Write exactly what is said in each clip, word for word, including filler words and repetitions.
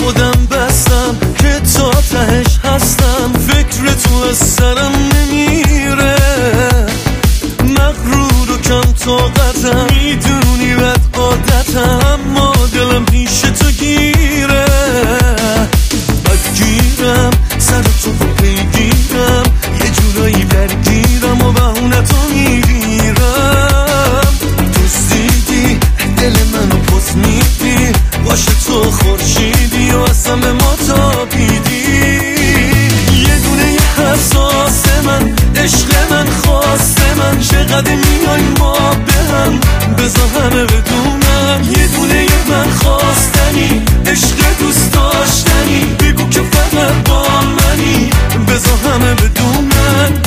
خودم بستم که تا تهش هستم، فکر تو از سرم نمیره، مغرور و کم طاقتم، میدونی بد عادتم، اما دلم پیش تو گیره، بدگیرم سر تو پیگیرم، یه جورایی درگیرم و بهونه تو میگیرم، دوستیدی دل منو پس میدی، باشه تو خورشیدی و اصلا به ما تابیدی، یه دونه یه حساس من، عشق من، خواست من، چقدر میای ما به هم، بذار همه بدونم، یه دونه یه من خواستنی، عشق دوست داشتنی، بگو که فقط با منی، بذار همه بدونم.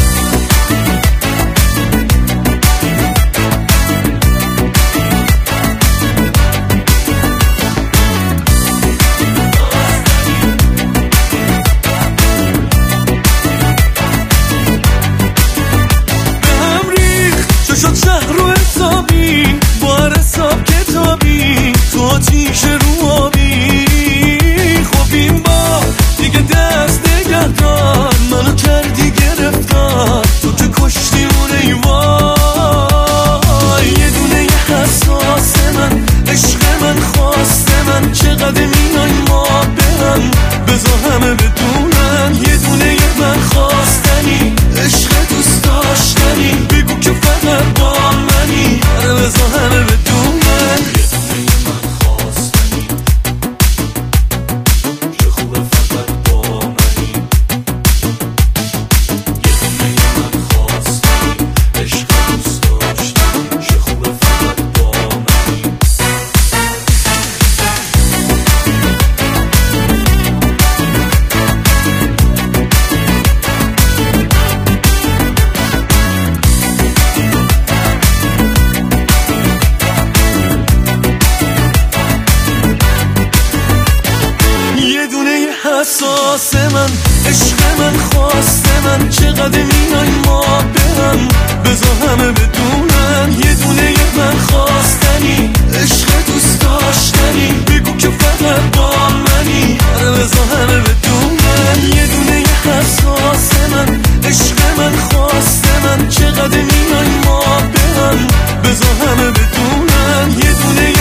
شد شهر رو حسابی، بار حساب کتابی، تو آتیش رو آبی، خب این با دیگه دست نگه دار، منو کردی گرفتار، تو که کشتی اون ایوای، یه دونه یه حساس من، عشق من، خواست من، چقدر میای ما به هم، بذار همه بدونن، یه دونه یه من خواستنی، عشق دوست داشتنی، بگو که فقط با منی، آره بذار همه بدونن، یه دونه یه من خواستنی، چه خوبه فقط با منی، یه دونه یه من خواستنی، عشق دوست داشتنی، چه خوبه فقط با منی. حساس من، عشق من، خواست من، چقدر میای ما به هم، بذار همه بدونن، یه دونه یه من خواستنی، عشق دوست داشتنی، بگو که فقط با منی، آره بذار همه بدونن، یه دونه یه حساس من، عشق من، خواست من، چقدر میای ما به هم، بذار همه بدونن، یه دونه